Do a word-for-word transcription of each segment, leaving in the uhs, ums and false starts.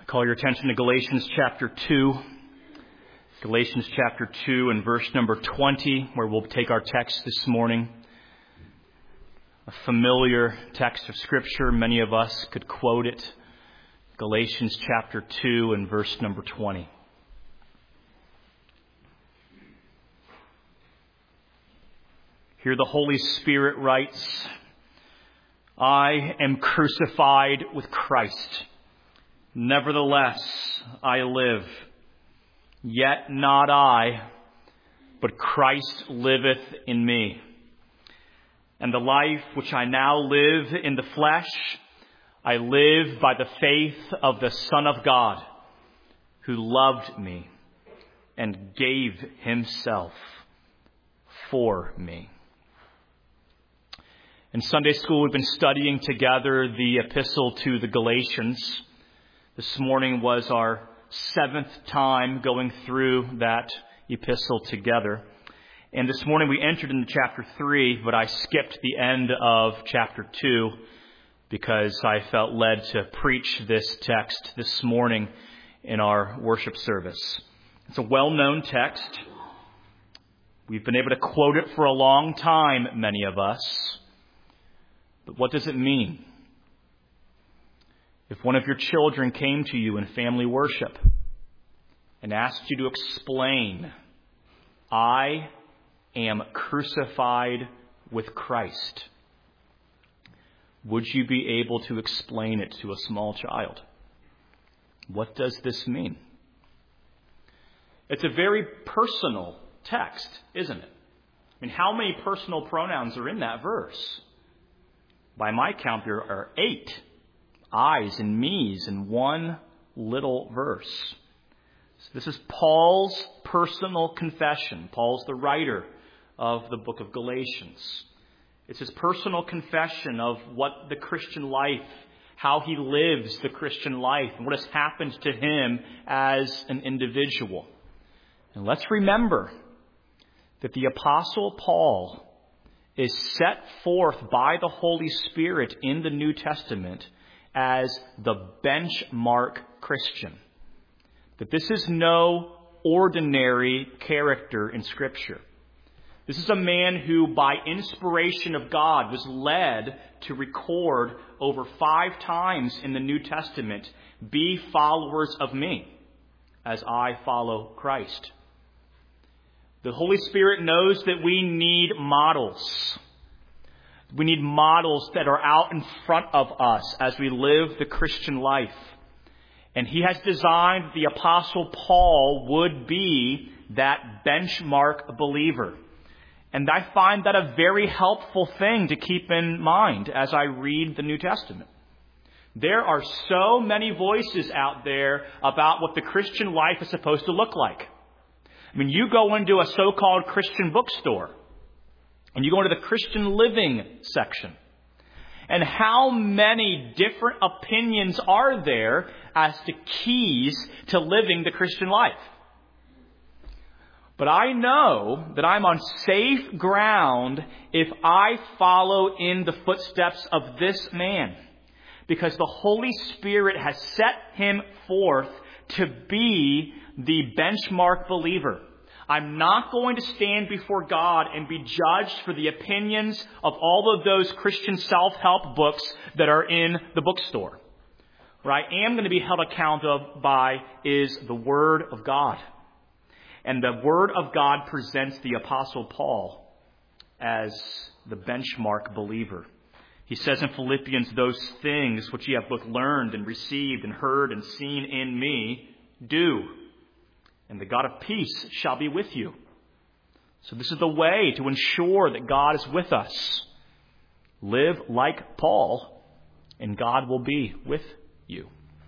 Call your attention to Galatians chapter two. Galatians chapter two and verse number twenty, where we'll take our text this morning. A familiar text of Scripture. Many of us could quote it. Galatians chapter two and verse number twenty. Here the Holy Spirit writes, I am crucified with Christ. Nevertheless, I live. Yet not I, but Christ liveth in me. And the life which I now live in the flesh, I live by the faith of the Son of God, who loved me and gave himself for me. In Sunday school, we've been studying together the epistle to the Galatians. This morning was our seventh time going through that epistle together. And this morning we entered into chapter three, but I skipped the end of chapter two because I felt led to preach this text this morning in our worship service. It's a well-known text. We've been able to quote it for a long time, many of us. But what does it mean? If one of your children came to you in family worship and asked you to explain, I am crucified with Christ, would you be able to explain it to a small child? What does this mean? It's a very personal text, isn't it? I mean, how many personal pronouns are in that verse? By my count, there are eight I's and me's in one little verse. So this is Paul's personal confession. Paul's the writer of the book of Galatians. It's his personal confession of what the Christian life, how he lives the Christian life, and what has happened to him as an individual. And let's remember that the Apostle Paul is set forth by the Holy Spirit in the New Testament as the benchmark Christian. That this is no ordinary character in Scripture. This is a man who, by inspiration of God, was led to record over five times in the New Testament, be followers of me as I follow Christ. The Holy Spirit knows that we need models. We need models that are out in front of us as we live the Christian life. And he has designed the Apostle Paul would be that benchmark believer. And I find that a very helpful thing to keep in mind as I read the New Testament. There are so many voices out there about what the Christian life is supposed to look like. I mean, you go into a so-called Christian bookstore, and you go into the Christian living section. And how many different opinions are there as to keys to living the Christian life? But I know that I'm on safe ground if I follow in the footsteps of this man. Because the Holy Spirit has set him forth to be the benchmark believer. I'm not going to stand before God and be judged for the opinions of all of those Christian self-help books that are in the bookstore. What I am going to be held accountable by is the Word of God. And the Word of God presents the Apostle Paul as the benchmark believer. He says in Philippians, those things which ye have both learned and received and heard and seen in me, do. And the God of peace shall be with you. So this is the way to ensure that God is with us. Live like Paul, and God will be with you.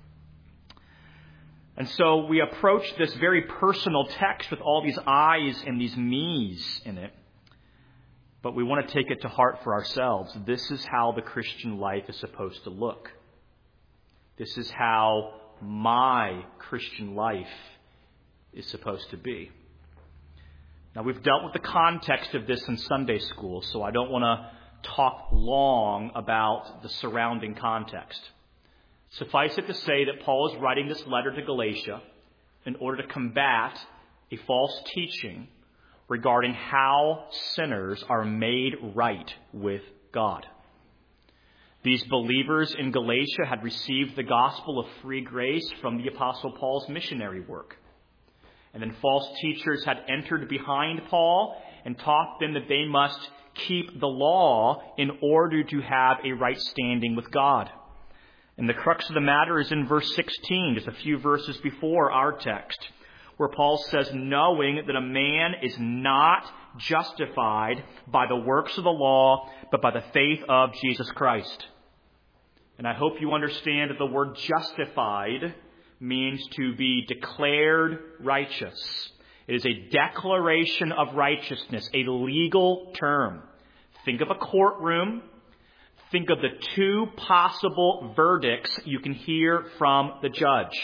And so we approach this very personal text with all these I's and these me's in it. But we want to take it to heart for ourselves. This is how the Christian life is supposed to look. This is how my Christian life is supposed to be. Now, we've dealt with the context of this in Sunday school, so I don't want to talk long about the surrounding context. Suffice it to say that Paul is writing this letter to Galatia in order to combat a false teaching regarding how sinners are made right with God. These believers in Galatia had received the gospel of free grace from the Apostle Paul's missionary work. And then false teachers had entered behind Paul and taught them that they must keep the law in order to have a right standing with God. And the crux of the matter is in verse sixteen, just a few verses before our text, where Paul says, knowing that a man is not justified by the works of the law, but by the faith of Jesus Christ. And I hope you understand that the word justified means to be declared righteous. It is a declaration of righteousness, a legal term. Think of a courtroom. Think of the two possible verdicts you can hear from the judge.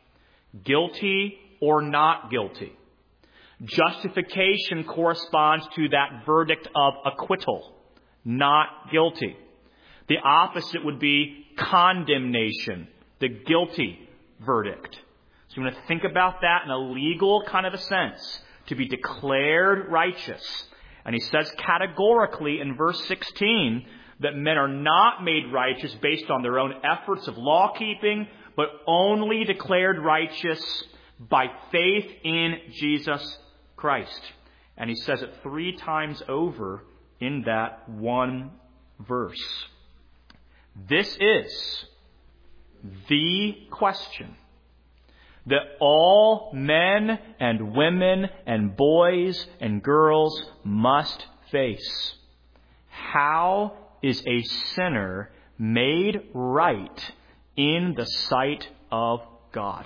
Guilty or not guilty. Justification corresponds to that verdict of acquittal, not guilty. The opposite would be condemnation, the guilty verdict. So you want to think about that in a legal kind of a sense, to be declared righteous. And he says categorically in verse sixteen that men are not made righteous based on their own efforts of law keeping, but only declared righteous by faith in Jesus Christ. And he says it three times over in that one verse. This is the question that all men and women and boys and girls must face. How is a sinner made right in the sight of God?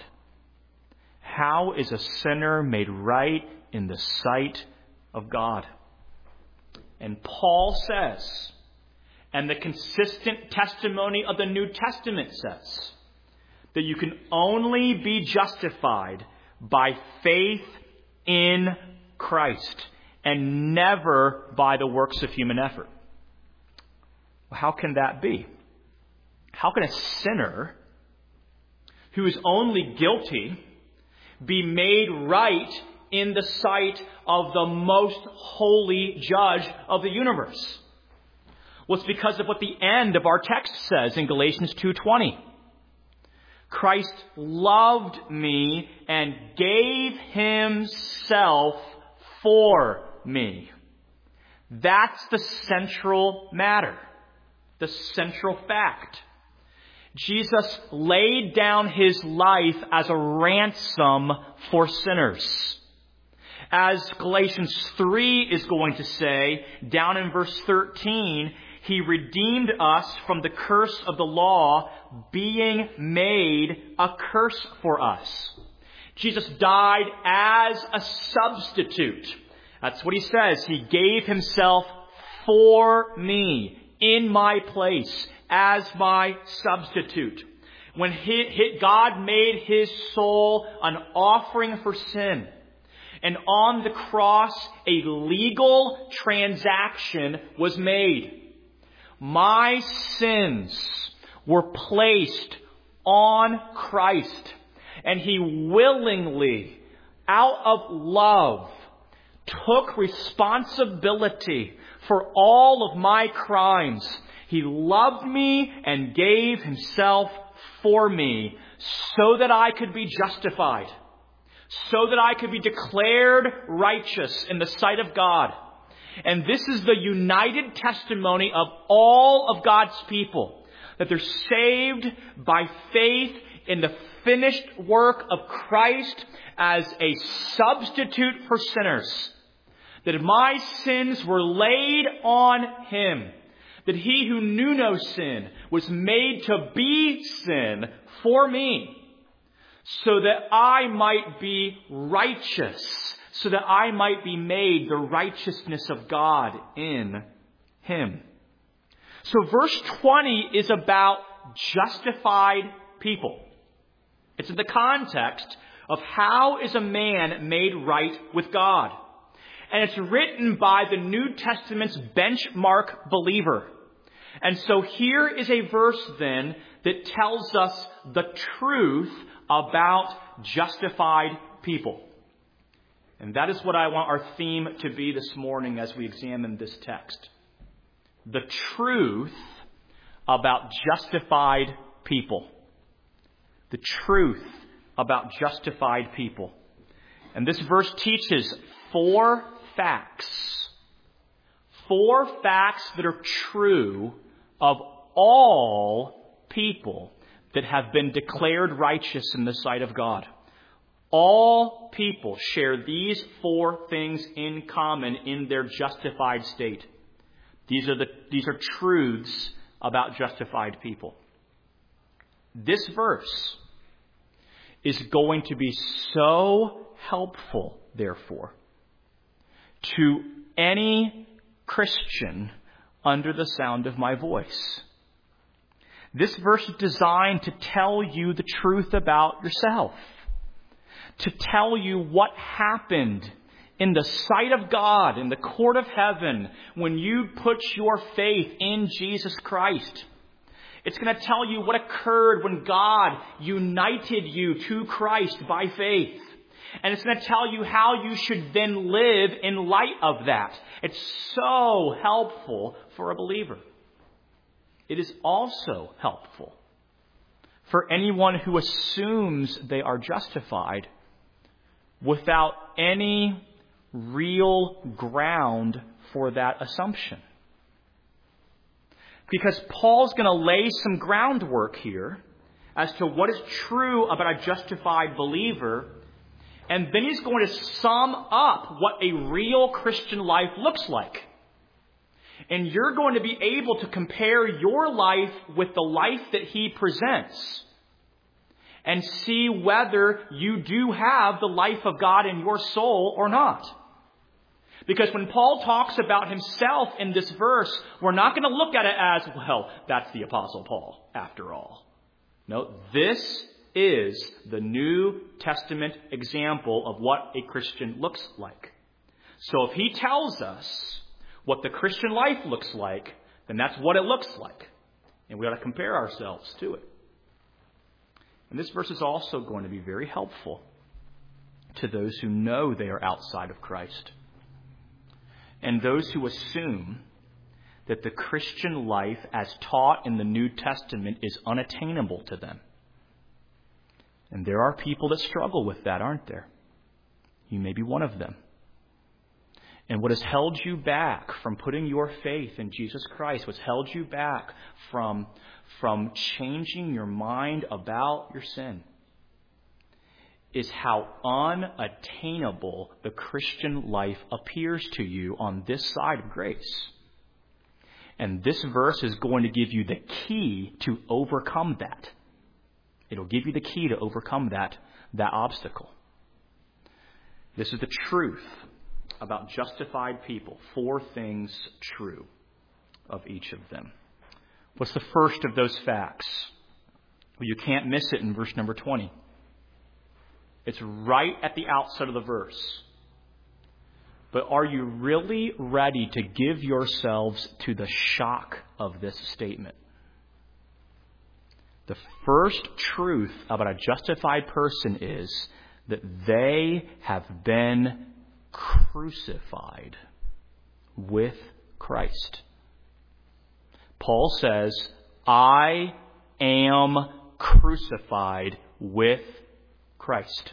How is a sinner made right in the sight of God? And Paul says, and the consistent testimony of the New Testament says, that you can only be justified by faith in Christ and never by the works of human effort. Well, how can that be? How can a sinner who is only guilty be made right in the sight of the most holy judge of the universe? Well, it's because of what the end of our text says in Galatians two twenty. Christ loved me and gave himself for me. That's the central matter, the central fact. Jesus laid down his life as a ransom for sinners. As Galatians three is going to say, down in verse thirteen, he redeemed us from the curse of the law, being made a curse for us. Jesus died as a substitute. That's what he says. He gave himself for me, in my place, as my substitute. When he, he, God made his soul an offering for sin, and on the cross a legal transaction was made. My sins were placed on Christ, and he willingly, out of love, took responsibility for all of my crimes. He loved me and gave himself for me so that I could be justified, so that I could be declared righteous in the sight of God. And this is the united testimony of all of God's people, that they're saved by faith in the finished work of Christ as a substitute for sinners. That my sins were laid on him. That he who knew no sin was made to be sin for me, so that I might be righteous. So that I might be made the righteousness of God in him. So verse twenty is about justified people. It's in the context of how is a man made right with God. And it's written by the New Testament's benchmark believer. And so here is a verse then that tells us the truth about justified people. And that is what I want our theme to be this morning as we examine this text. The truth about justified people. The truth about justified people. And this verse teaches four facts. Four facts that are true of all people that have been declared righteous in the sight of God. All people share these four things in common in their justified state. These are the these are truths about justified people. This verse is going to be so helpful, therefore, to any Christian under the sound of my voice. This verse is designed to tell you the truth about yourself. To tell you what happened in the sight of God, in the court of heaven, when you put your faith in Jesus Christ. It's going to tell you what occurred when God united you to Christ by faith. And it's going to tell you how you should then live in light of that. It's so helpful for a believer. It is also helpful for anyone who assumes they are justified without any real ground for that assumption. Because Paul's going to lay some groundwork here as to what is true about a justified believer. And then he's going to sum up what a real Christian life looks like. And you're going to be able to compare your life with the life that he presents and see whether you do have the life of God in your soul or not. Because when Paul talks about himself in this verse, we're not going to look at it as, well, that's the Apostle Paul, after all. No, this is the New Testament example of what a Christian looks like. So if he tells us what the Christian life looks like, then that's what it looks like. And we ought to compare ourselves to it. And this verse is also going to be very helpful to those who know they are outside of Christ. And those who assume that the Christian life as taught in the New Testament is unattainable to them. And there are people that struggle with that, aren't there? You may be one of them. And what has held you back from putting your faith in Jesus Christ, what's held you back from, from changing your mind about your sin, is how unattainable the Christian life appears to you on this side of grace. And this verse is going to give you the key to overcome that. It'll give you the key to overcome that, that obstacle. This is the truth about justified people. Four things true of each of them. What's the first of those facts? Well, you can't miss it in verse number twenty. It's right at the outset of the verse. But are you really ready to give yourselves to the shock of this statement? The first truth about a justified person is that they have been crucified with Christ. Paul says, I am crucified with Christ.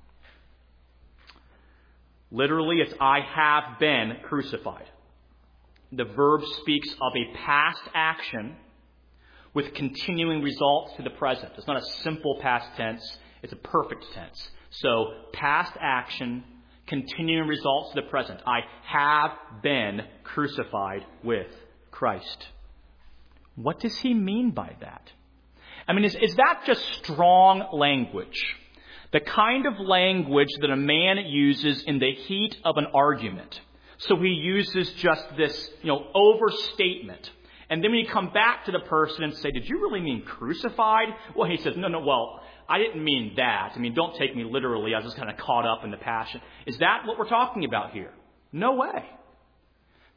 Literally, it's I have been crucified. The verb speaks of a past action with continuing results to the present. It's not a simple past tense. It's a perfect tense. So, past action, continuing results to the present. I have been crucified with Christ. What does he mean by that? I mean, is, is that just strong language? The kind of language that a man uses in the heat of an argument. So he uses just this, you know, overstatement. And then when you come back to the person and say, did you really mean crucified? Well, he says, no, no, well, I didn't mean that. I mean, don't take me literally. I was just kind of caught up in the passion. Is that what we're talking about here? No way.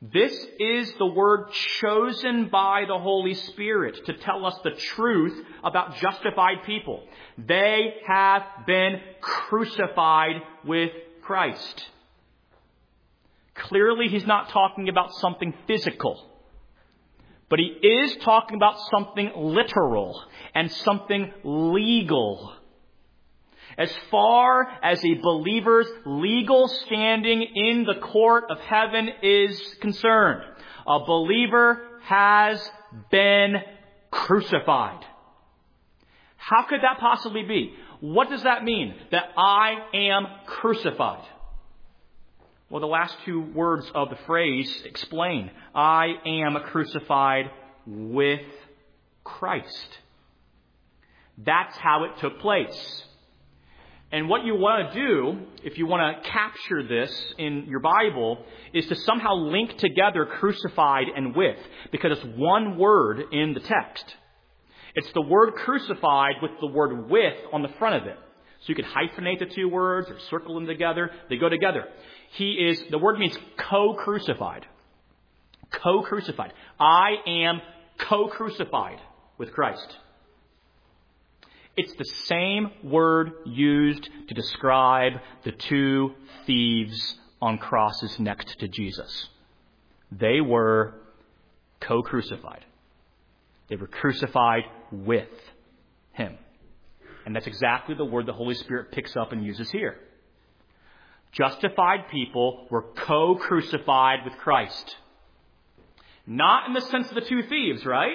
This is the word chosen by the Holy Spirit to tell us the truth about justified people. They have been crucified with Christ. Clearly, he's not talking about something physical, but he is talking about something literal and something legal. As far as a believer's legal standing in the court of heaven is concerned, a believer has been crucified. How could that possibly be? What does that mean, that I am crucified? Well, the last two words of the phrase explain. I am crucified with Christ. That's how it took place. And what you want to do, if you want to capture this in your Bible, is to somehow link together crucified and with, because it's one word in the text. It's the word crucified with the word with on the front of it. So you could hyphenate the two words or circle them together. They go together. He is, the word means co-crucified. Co-crucified. I am co-crucified with Christ. It's the same word used to describe the two thieves on crosses next to Jesus. They were co-crucified. They were crucified with him. And that's exactly the word the Holy Spirit picks up and uses here. Justified people were co-crucified with Christ. Not in the sense of the two thieves, right?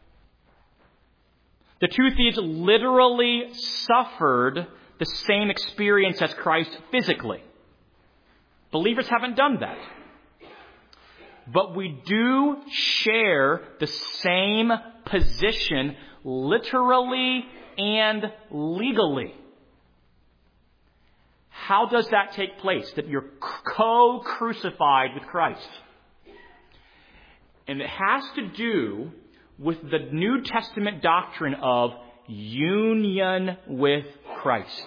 The two thieves literally suffered the same experience as Christ physically. Believers haven't done that. But we do share the same position literally and legally. How does that take place? That you're co-crucified with Christ. And it has to do with the New Testament doctrine of union with Christ.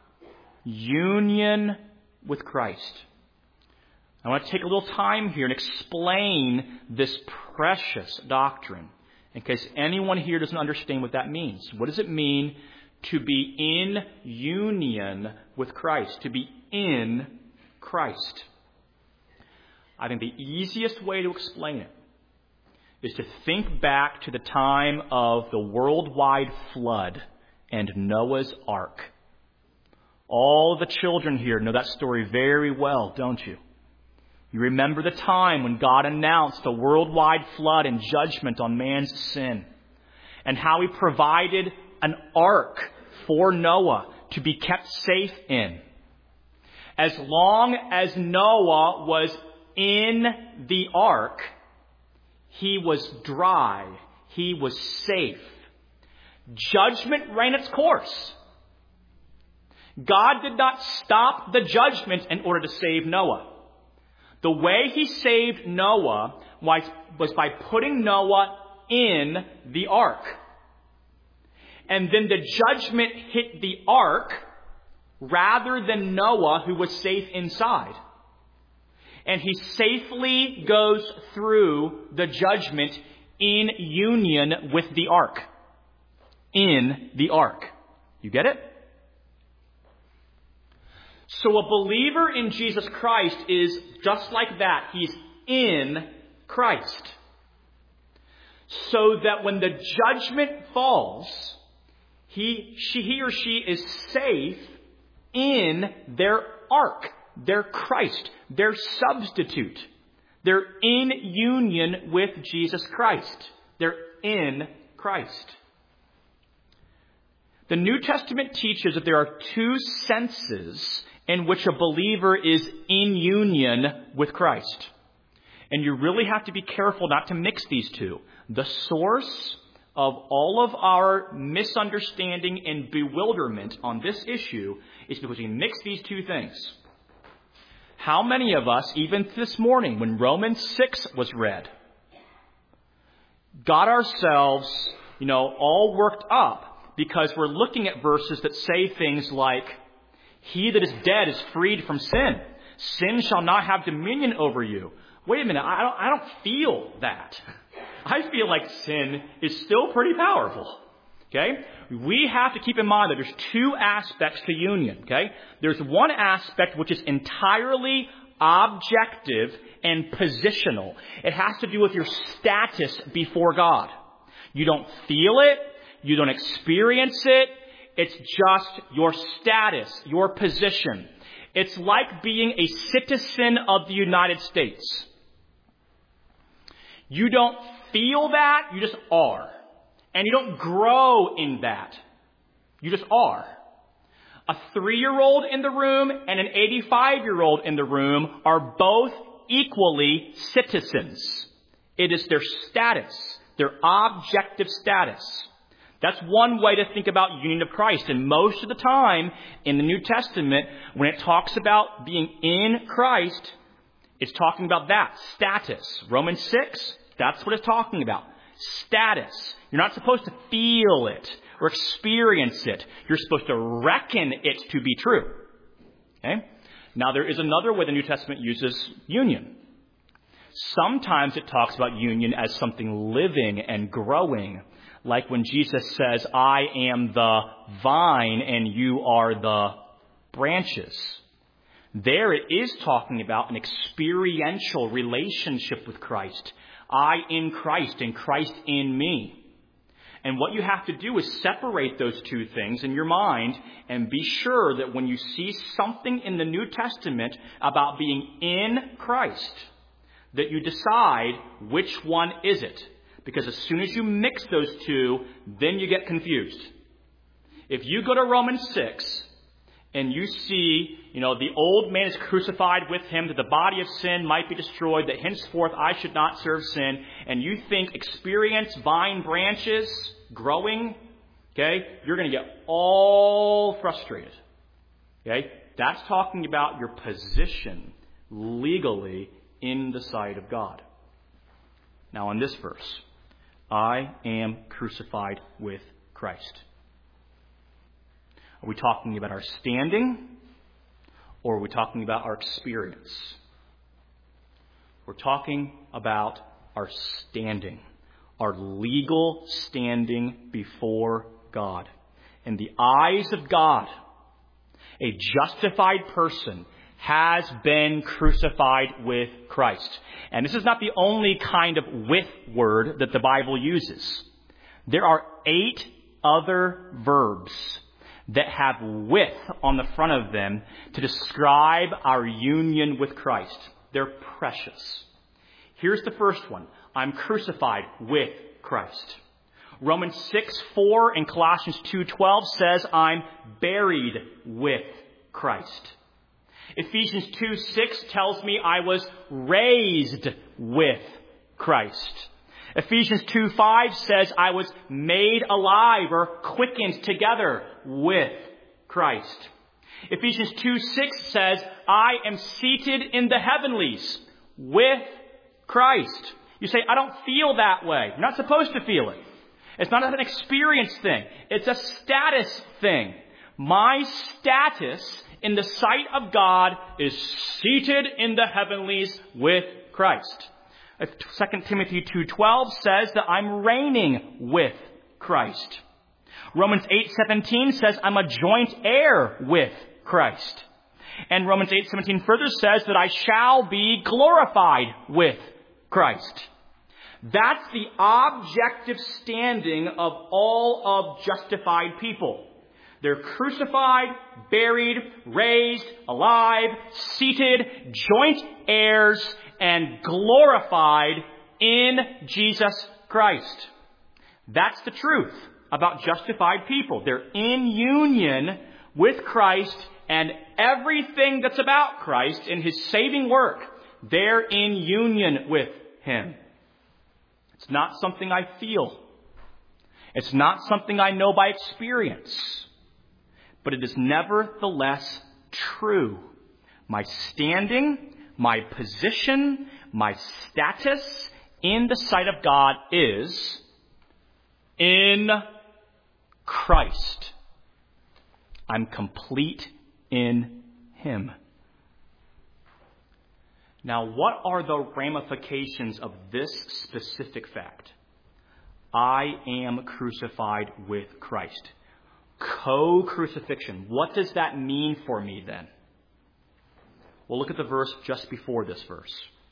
Union with Christ. I want to take a little time here and explain this precious doctrine in case anyone here doesn't understand what that means. What does it mean to be in union with Christ? To be in Christ. I think the easiest way to explain it is to think back to the time of the worldwide flood and Noah's Ark. All the children here know that story very well, don't you? You remember the time when God announced the worldwide flood and judgment on man's sin, and how he provided an ark for Noah to be kept safe in. As long as Noah was in the ark, he was dry. He was safe. Judgment ran its course. God did not stop the judgment in order to save Noah. The way he saved Noah was, was by putting Noah in the ark. And then the judgment hit the ark rather than Noah, who was safe inside. And he safely goes through the judgment in union with the ark. In the ark. You get it? So a believer in Jesus Christ is just like that. He's in Christ. So that when the judgment falls, he, she, he or she is safe in their ark. They're Christ. They're substitute. They're in union with Jesus Christ. They're in Christ. The New Testament teaches that there are two senses in which a believer is in union with Christ. And you really have to be careful not to mix these two. The source of all of our misunderstanding and bewilderment on this issue is because we mix these two things. How many of us, even this morning when Romans six was read, got ourselves, you know, all worked up because we're looking at verses that say things like, he that is dead is freed from sin. Sin shall not have dominion over you. wait a minute, I don't, I don't feel that. I feel like sin is still pretty powerful. Okay? We have to keep in mind that there's two aspects to union. Okay? There's one aspect which is entirely objective and positional. It has to do with your status before God. You don't feel it. You don't experience it. It's just your status, your position. It's like being a citizen of the United States. You don't feel that. You just are. And you don't grow in that. You just are. A three-year-old in the room and an eighty-five-year-old in the room are both equally citizens. It is their status, their objective status. That's one way to think about union of Christ. And most of the time in the New Testament, when it talks about being in Christ, it's talking about that, status. Romans six, that's what it's talking about. Status. You're not supposed to feel it or experience it. You're supposed to reckon it to be true. Okay? Now, there is another way the New Testament uses union. Sometimes it talks about union as something living and growing, like when Jesus says, I am the vine and you are the branches. There it is talking about an experiential relationship with Christ. I in Christ and Christ in me. And what you have to do is separate those two things in your mind and be sure that when you see something in the New Testament about being in Christ, that you decide which one is it. Because as soon as you mix those two, then you get confused. If you go to Romans six and you see, you know, the old man is crucified with him, that the body of sin might be destroyed, that henceforth I should not serve sin, and you think experience vine branches growing, okay, you're going to get all frustrated. Okay? That's talking about your position legally in the sight of God. Now, in this verse, I am crucified with Christ. Are we talking about our standing, or are we talking about our experience? We're talking about our standing, our legal standing before God. In the eyes of God, a justified person has been crucified with Christ. And this is not the only kind of with word that the Bible uses. There are eight other verbs that have with on the front of them to describe our union with Christ. They're precious. Here's the first one. I'm crucified with Christ. Romans six four and Colossians two twelve says I'm buried with Christ. Ephesians two six tells me I was raised with Christ. Ephesians two five says I was made alive or quickened together with Christ. Ephesians two six says I am seated in the heavenlies with Christ. You say, I don't feel that way. You're not supposed to feel it. It's not an experience thing. It's a status thing. My status in the sight of God is seated in the heavenlies with Christ. Second Timothy two twelve says that I'm reigning with Christ. Romans eight seventeen says I'm a joint heir with Christ. And Romans eight seventeen further says that I shall be glorified with Christ. That's the objective standing of all of justified people. They're crucified, buried, raised, alive, seated, joint heirs, and glorified in Jesus Christ. That's the truth about justified people. They're in union with Christ, and everything that's about Christ in his saving work, they're in union with him. It's not something I feel. It's not something I know by experience. But it is nevertheless true. My standing, my position, my status in the sight of God is in Christ. I'm complete in him. Now, what are the ramifications of this specific fact? I am crucified with Christ. Co-crucifixion. What does that mean for me then? Well, look at the verse just before this verse.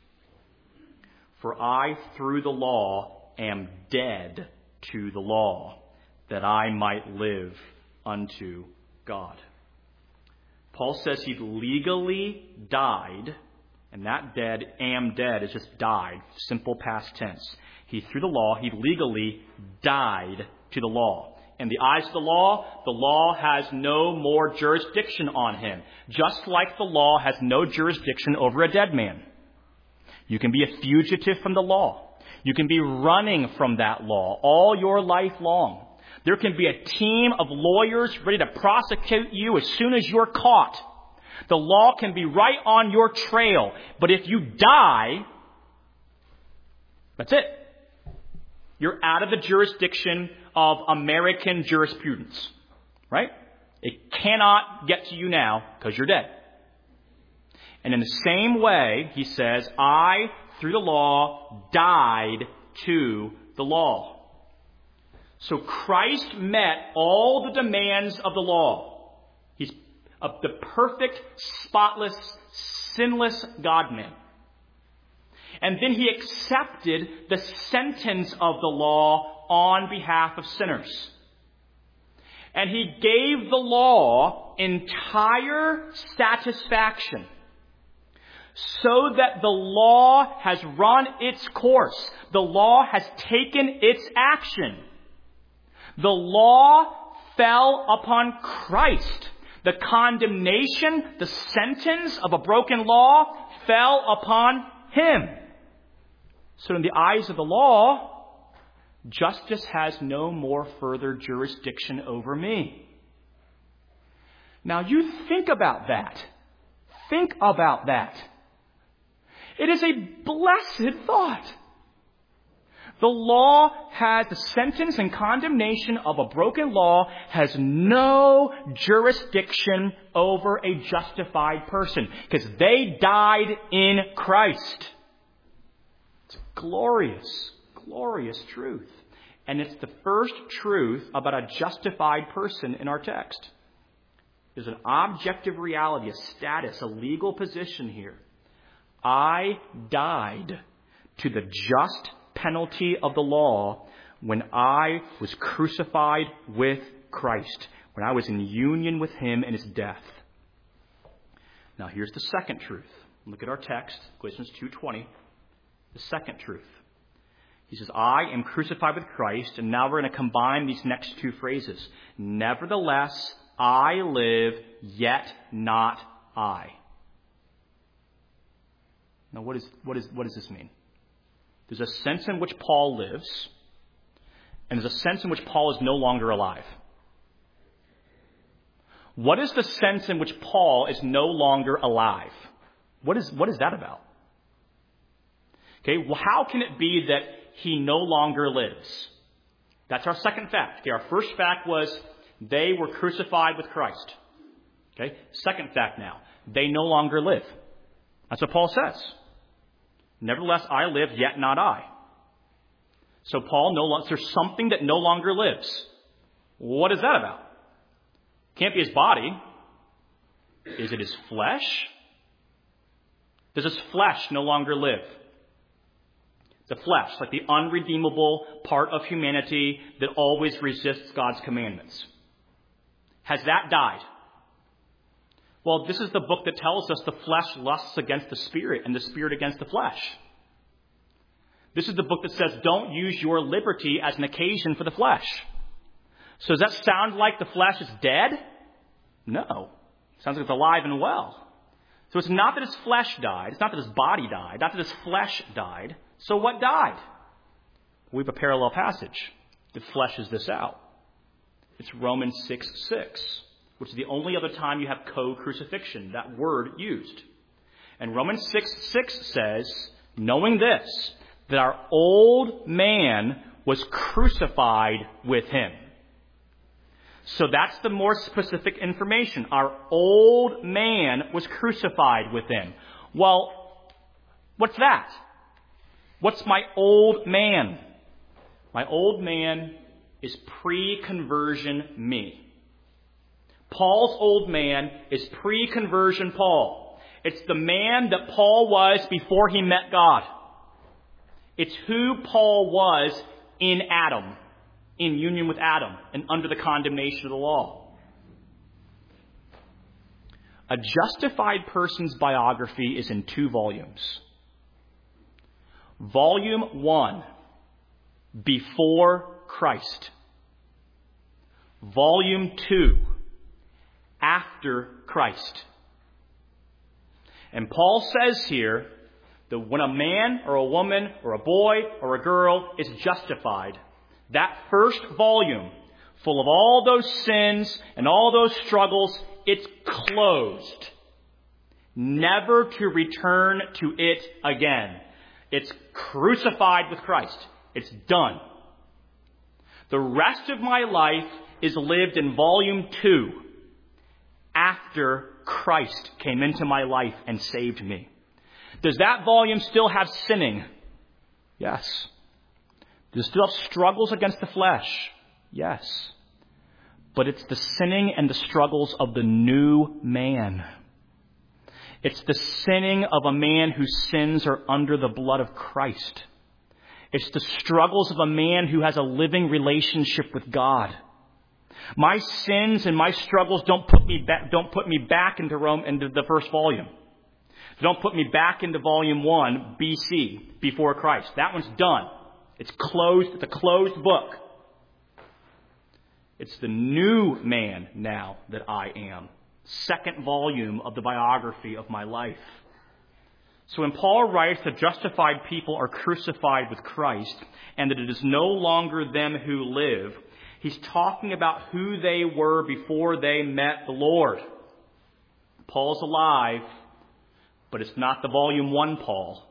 For I, through the law, am dead to the law, that I might live unto God. Paul says he legally died, and that dead, am dead, is just died, simple past tense. He, through the law, he legally died to the law. In the eyes of the law, the law has no more jurisdiction on him, just like the law has no jurisdiction over a dead man. You can be a fugitive from the law. You can be running from that law all your life long. There can be a team of lawyers ready to prosecute you as soon as you're caught. The law can be right on your trail. But if you die, that's it. You're out of the jurisdiction of American jurisprudence. Right? It cannot get to you now because you're dead. And in the same way, he says, I, through the law, died to the law. So Christ met all the demands of the law. He's a, the perfect, spotless, sinless God-man. And then he accepted the sentence of the law on behalf of sinners. And he gave the law entire satisfaction, so that the law has run its course. The law has taken its action. The law fell upon Christ. The condemnation, the sentence of a broken law fell upon him. So in the eyes of the law, justice has no more further jurisdiction over me. Now you think about that. Think about that. It is a blessed thought. The law has the sentence and condemnation of a broken law has no jurisdiction over a justified person because they died in Christ. It's a glorious, glorious truth. And it's the first truth about a justified person in our text. There's an objective reality, a status, a legal position here. I died to the just penalty of the law when I was crucified with Christ, when I was in union with him in his death. Now here's the second truth. Look at our text, Galatians two twenty. The second truth. He says, I am crucified with Christ, and now we're going to combine these next two phrases. Nevertheless, I live, yet not I. Now, what is what is what does this mean? There's a sense in which Paul lives, and there's a sense in which Paul is no longer alive. What is the sense in which Paul is no longer alive? What is what is that about? Okay, well, how can it be that he no longer lives? That's our second fact. Okay, our first fact was they were crucified with Christ. Okay, second fact now, they no longer live. That's what Paul says. Nevertheless, I live, yet not I. So Paul no longer, there's something that no longer lives. What is that about? Can't be his body. Is it his flesh? Does his flesh no longer live? The flesh, like the unredeemable part of humanity that always resists God's commandments. Has that died? Well, this is the book that tells us the flesh lusts against the spirit and the spirit against the flesh. This is the book that says don't use your liberty as an occasion for the flesh. So does that sound like the flesh is dead? No. It sounds like it's alive and well. So it's not that his flesh died. It's not that his body died. Not that his flesh died. So what died? We have a parallel passage that fleshes this out. It's Romans six six, which is the only other time you have co-crucifixion, that word used. And Romans six six says, knowing this, that our old man was crucified with him. So that's the more specific information. Our old man was crucified with him. Well, What's that? What's my old man? My old man is pre-conversion me. Paul's old man is pre-conversion Paul. It's the man that Paul was before he met God. It's who Paul was in Adam, in union with Adam, and under the condemnation of the law. A justified person's biography is in two volumes. Volume one, Before Christ. Volume two, After Christ. And Paul says here that when a man or a woman or a boy or a girl is justified, that first volume, full of all those sins and all those struggles, it's closed. Never to return to it again. It's crucified with Christ. It's done. The rest of my life is lived in volume two, after Christ came into my life and saved me. Does that volume still have sinning? Yes. Does it still have struggles against the flesh? Yes. But it's the sinning and the struggles of the new man. It's the sinning of a man whose sins are under the blood of Christ. It's the struggles of a man who has a living relationship with God. My sins and my struggles don't put me back, don't put me back into Rome, into the first volume. Don't put me back into volume one, B C, before Christ. That one's done. It's closed. It's a closed book. It's the new man now that I am. Second volume of the biography of my life. So when Paul writes that justified people are crucified with Christ and that it is no longer them who live, he's talking about who they were before they met the Lord. Paul's alive, but it's not the volume one Paul.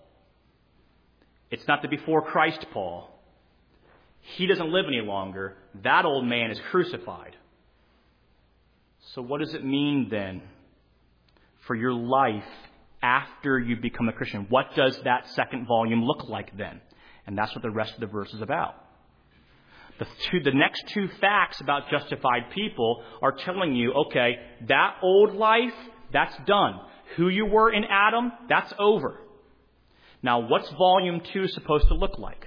It's not the before Christ Paul. He doesn't live any longer. That old man is crucified. So what does it mean then for your life after you become a Christian? What does that second volume look like then? And that's what the rest of the verse is about. The, two, the next two facts about justified people are telling you, okay, that old life, that's done. Who you were in Adam, that's over. Now, what's volume two supposed to look like?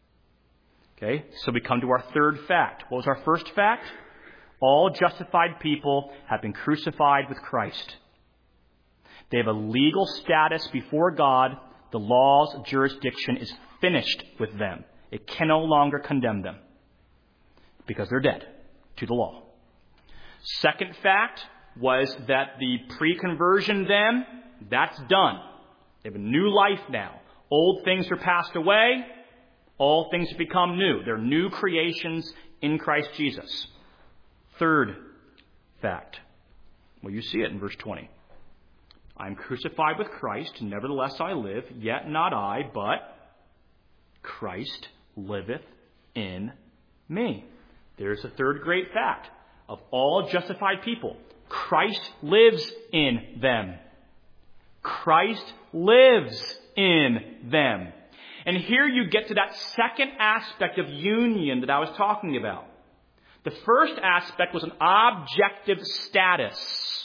Okay, so we come to our third fact. What was our first fact? All justified people have been crucified with Christ. They have a legal status before God. The law's jurisdiction is finished with them. It can no longer condemn them because they're dead to the law. Second fact was that the pre-conversion them, that's done. They have a new life now. Old things are passed away. All things have become new. They're new creations in Christ Jesus. Third fact. Well, you see it in verse twenty. I am crucified with Christ, nevertheless I live, yet not I, but Christ liveth in me. There's a third great fact. Of all justified people, Christ lives in them. Christ lives in them. And here you get to that second aspect of union that I was talking about. The first aspect was an objective status.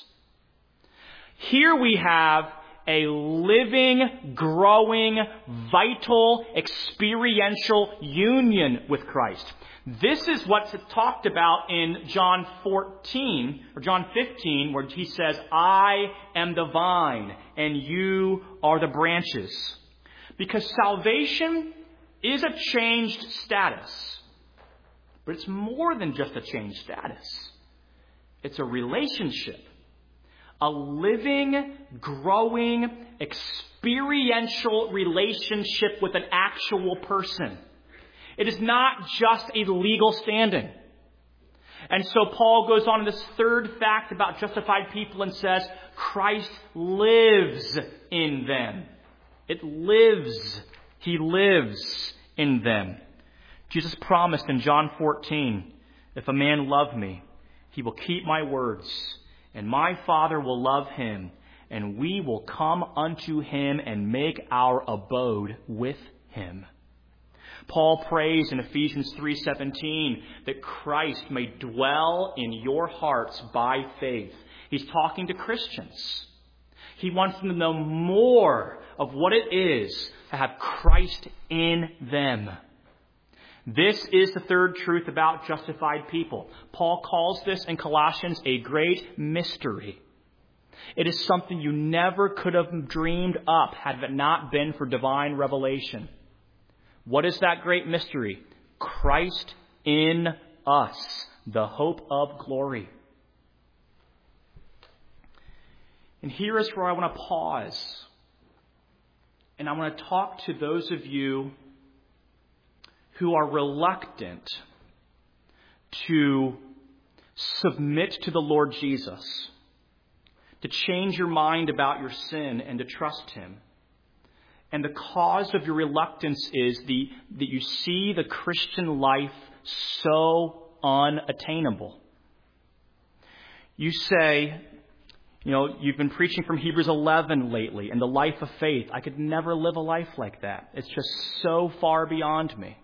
Here we have a living, growing, vital, experiential union with Christ. This is what's talked about in John fourteen, or John fifteen, where he says, I am the vine, and you are the branches. Because salvation is a changed status. But it's more than just a changed status. It's a relationship. A living, growing, experiential relationship with an actual person. It is not just a legal standing. And so Paul goes on to this third fact about justified people and says, Christ lives in them. It lives. He lives in them. Jesus promised in John fourteen, if a man love me, he will keep my words, and my Father will love him, and we will come unto him and make our abode with him. Paul prays in Ephesians three seventeen that Christ may dwell in your hearts by faith. He's talking to Christians. He wants them to know more of what it is to have Christ in them. This is the third truth about justified people. Paul calls this in Colossians a great mystery. It is something you never could have dreamed up had it not been for divine revelation. What is that great mystery? Christ in us, the hope of glory. And here is where I want to pause. And I want to talk to those of you who are reluctant to submit to the Lord Jesus, to change your mind about your sin and to trust him. And the cause of your reluctance is the that you see the Christian life so unattainable. You say, you know, you've been preaching from Hebrews eleven lately and the life of faith. I could never live a life like that. It's just so far beyond me.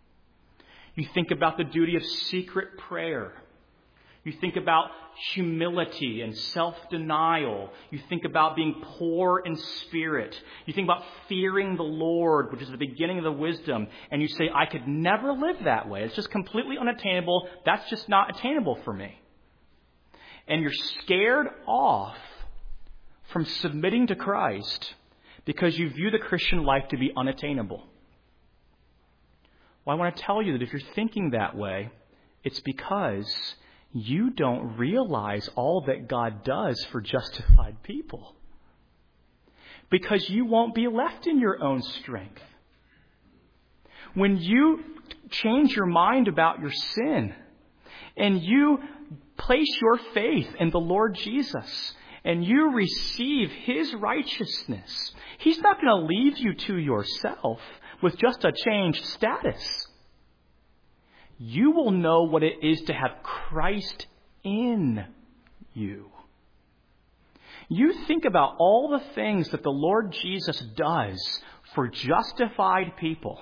You think about the duty of secret prayer. You think about humility and self-denial. You think about being poor in spirit. You think about fearing the Lord, which is the beginning of the wisdom. And you say, I could never live that way. It's just completely unattainable. That's just not attainable for me. And you're scared off from submitting to Christ because you view the Christian life to be unattainable. Well, I want to tell you that if you're thinking that way, it's because you don't realize all that God does for justified people. Because you won't be left in your own strength. When you change your mind about your sin and you place your faith in the Lord Jesus and you receive his righteousness, he's not going to leave you to yourself with just a changed status. You will know what it is to have Christ in you. You think about all the things that the Lord Jesus does for justified people.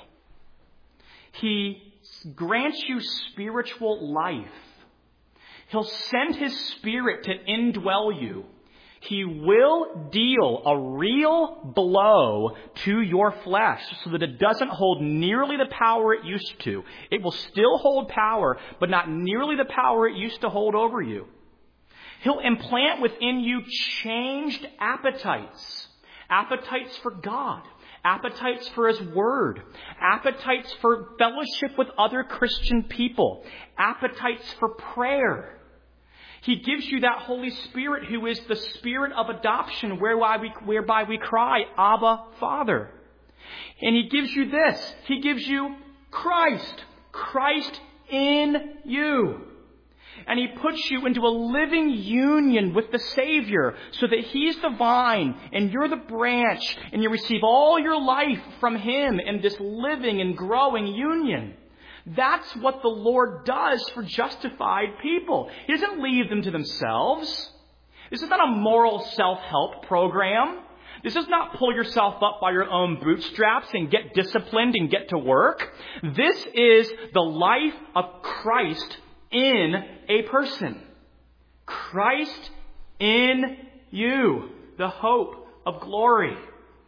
He grants you spiritual life. He'll send his Spirit to indwell you. He will deal a real blow to your flesh so that it doesn't hold nearly the power it used to. It will still hold power, but not nearly the power it used to hold over you. He'll implant within you changed appetites. Appetites for God. Appetites for his word. Appetites for fellowship with other Christian people. Appetites for prayer. He gives you that Holy Spirit who is the Spirit of adoption whereby we, whereby we cry, Abba, Father. And he gives you this. He gives you Christ. Christ in you. And he puts you into a living union with the Savior so that he's the vine and you're the branch and you receive all your life from him in this living and growing union. That's what the Lord does for justified people. He doesn't leave them to themselves. This is not a moral self-help program. This is not pull yourself up by your own bootstraps and get disciplined and get to work. This is the life of Christ in a person. Christ in you, the hope of glory.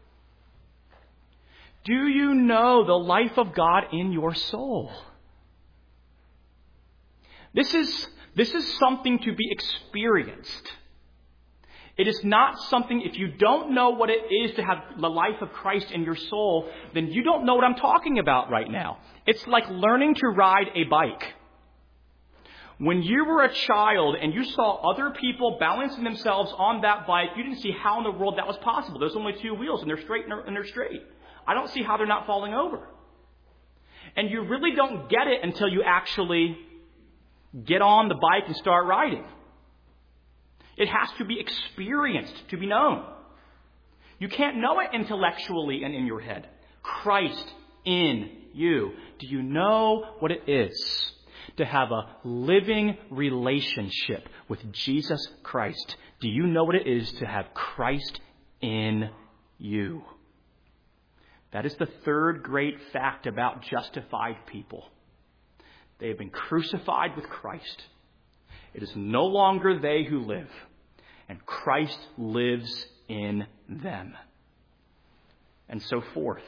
Do you know the life of God in your soul? This is, this is something to be experienced. It is not something, if you don't know what it is to have the life of Christ in your soul, then you don't know what I'm talking about right now. It's like learning to ride a bike. When you were a child and you saw other people balancing themselves on that bike, you didn't see how in the world that was possible. There's only two wheels and they're straight and they're, and they're straight. I don't see how they're not falling over. And you really don't get it until you actually get on the bike and start riding. It has to be experienced to be known. You can't know it intellectually and in your head. Christ in you. Do you know what it is to have a living relationship with Jesus Christ, do you know what it is to have Christ in you? That is the third great fact about justified people. They have been crucified with Christ. It is no longer they who live, and Christ lives in them. And so forth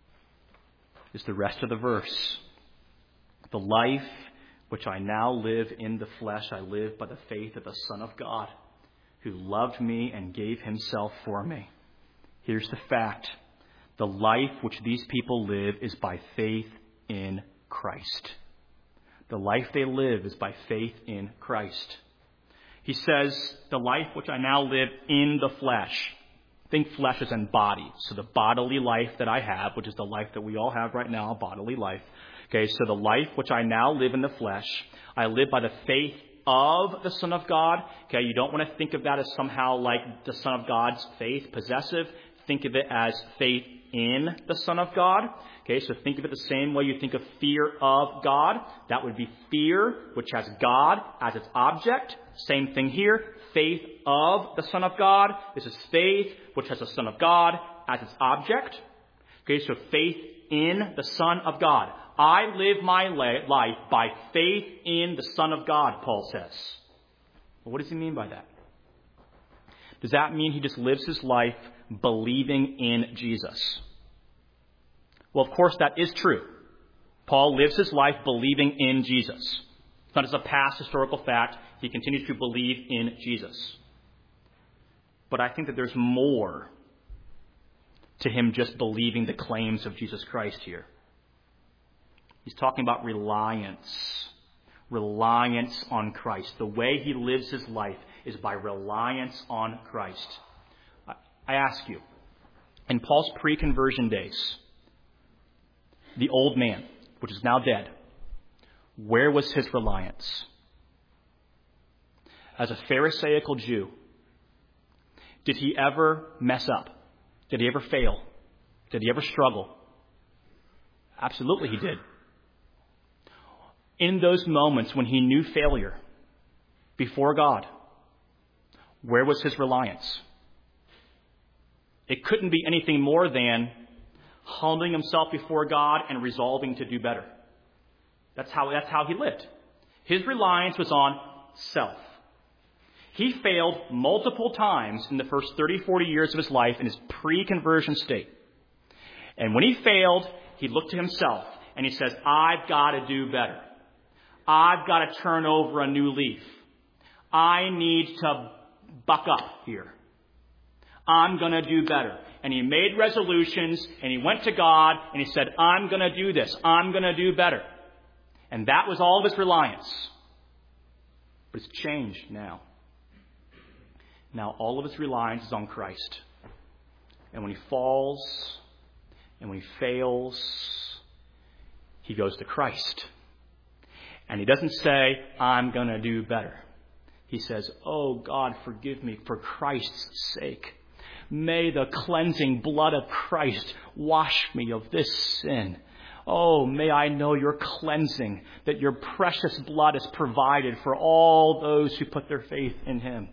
is the rest of the verse. The life which I now live in the flesh, I live by the faith of the Son of God, who loved me and gave himself for me. Here's the fact. The life which these people live is by faith in Christ. The life they live is by faith in Christ. He says, the life which I now live in the flesh. Think flesh as in body. So the bodily life that I have, which is the life that we all have right now, bodily life. Okay, so the life which I now live in the flesh, I live by the faith of the Son of God. Okay, you don't want to think of that as somehow like the Son of God's faith, possessive. Think of it as faith in the Son of God. Okay, so think of it the same way you think of fear of God. That would be fear, which has God as its object. Same thing here. Faith of the Son of God. This is faith, which has the Son of God as its object. Okay, so faith in the Son of God. I live my life by faith in the Son of God, Paul says. Well, what does he mean by that? Does that mean he just lives his life believing in Jesus? Well, of course, that is true. Paul lives his life believing in Jesus. It's not just a past historical fact. He continues to believe in Jesus. But I think that there's more to him just believing the claims of Jesus Christ here. He's talking about reliance. Reliance on Christ. The way he lives his life is by reliance on Christ. I ask you, in Paul's pre-conversion days, the old man, which is now dead, where was his reliance? As a Pharisaical Jew, did he ever mess up? Did he ever fail? Did he ever struggle? Absolutely he did. In those moments when he knew failure before God, where was his reliance? It couldn't be anything more than humbling himself before God and resolving to do better. That's how, that's how he lived. His reliance was on self. He failed multiple times in the first thirty, forty years of his life in his pre-conversion state. And when he failed, he looked to himself and he says, I've got to do better. I've got to turn over a new leaf. I need to buck up here. I'm going to do better. And he made resolutions and he went to God and he said, I'm going to do this. I'm going to do better. And that was all of his reliance. But it's changed now. Now all of his reliance is on Christ. And when he falls and when he fails, he goes to Christ. And he doesn't say, I'm going to do better. He says, oh God, forgive me for Christ's sake. May the cleansing blood of Christ wash me of this sin. Oh, may I know your cleansing, that your precious blood is provided for all those who put their faith in him.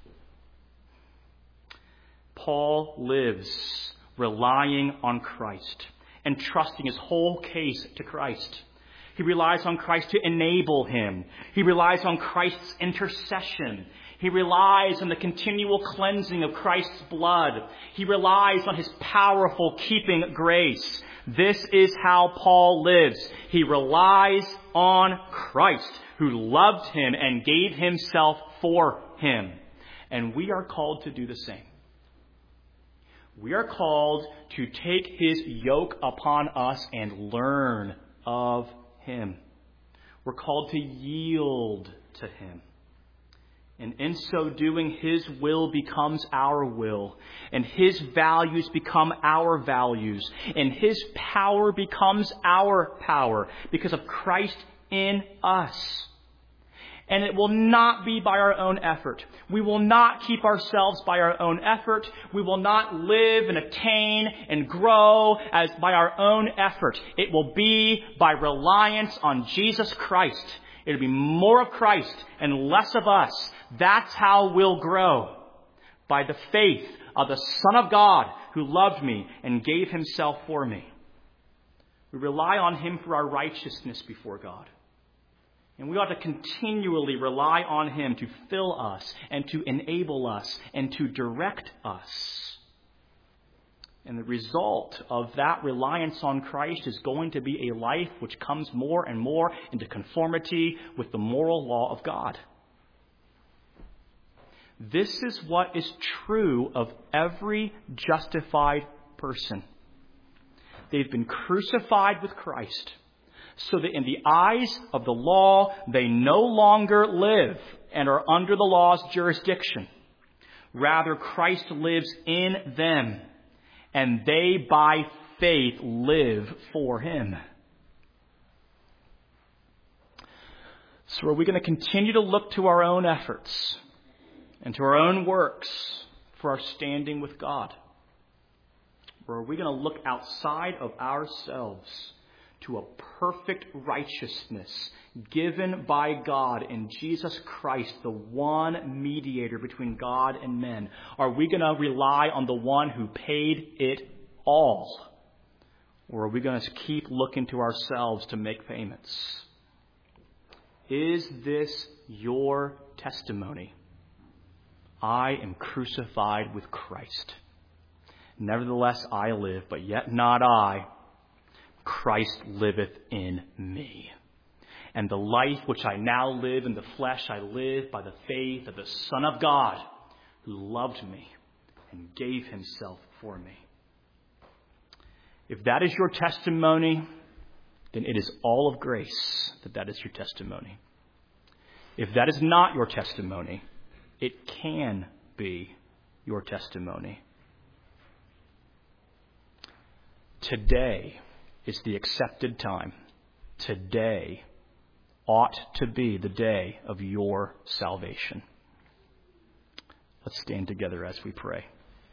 Paul lives relying on Christ and trusting his whole case to Christ. He relies on Christ to enable him. He relies on Christ's intercession. He relies on the continual cleansing of Christ's blood. He relies on his powerful keeping grace. This is how Paul lives. He relies on Christ, who loved him and gave himself for him. And we are called to do the same. We are called to take his yoke upon us and learn of him. We're called to yield to him. And in so doing, his will becomes our will. And his values become our values. And his power becomes our power because of Christ in us. And it will not be by our own effort. We will not keep ourselves by our own effort. We will not live and attain and grow as by our own effort. It will be by reliance on Jesus Christ. It'll be more of Christ and less of us. That's how we'll grow. By the faith of the Son of God who loved me and gave himself for me. We rely on him for our righteousness before God. And we ought to continually rely on him to fill us and to enable us and to direct us. And the result of that reliance on Christ is going to be a life which comes more and more into conformity with the moral law of God. This is what is true of every justified person. They've been crucified with Christ, so that in the eyes of the law, they no longer live and are under the law's jurisdiction. Rather, Christ lives in them, and they by faith live for him. So are we going to continue to look to our own efforts and to our own works for our standing with God? Or are we going to look outside of ourselves to a perfect righteousness given by God in Jesus Christ, the one mediator between God and men? Are we going to rely on the one who paid it all? Or are we going to keep looking to ourselves to make payments? Is this your testimony? I am crucified with Christ. Nevertheless, I live, but yet not I. Christ liveth in me. And the life which I now live in the flesh, I live by the faith of the Son of God, who loved me and gave himself for me. If that is your testimony, then it is all of grace that that is your testimony. If that is not your testimony, it can be your testimony. Today is the accepted time. Today ought to be the day of your salvation. Let's stand together as we pray.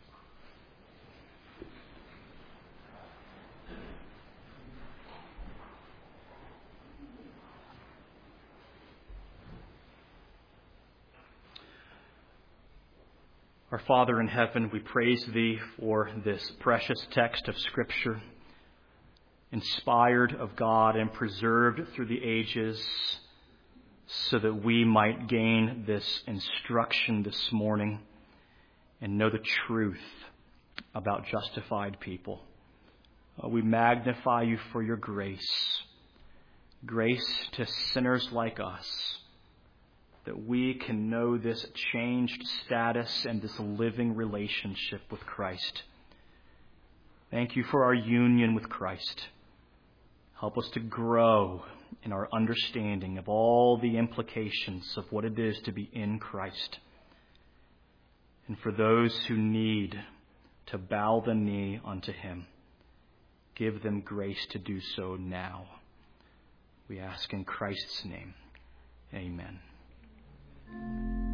Our Father in heaven, we praise thee for this precious text of Scripture, inspired of God and preserved through the ages, so that we might gain this instruction this morning and know the truth about justified people. Uh, we magnify you for your grace, grace to sinners like us, that we can know this changed status and this living relationship with Christ. Thank you for our union with Christ. Help us to grow in our understanding of all the implications of what it is to be in Christ. And for those who need to bow the knee unto him, give them grace to do so now. We ask in Christ's name. Amen.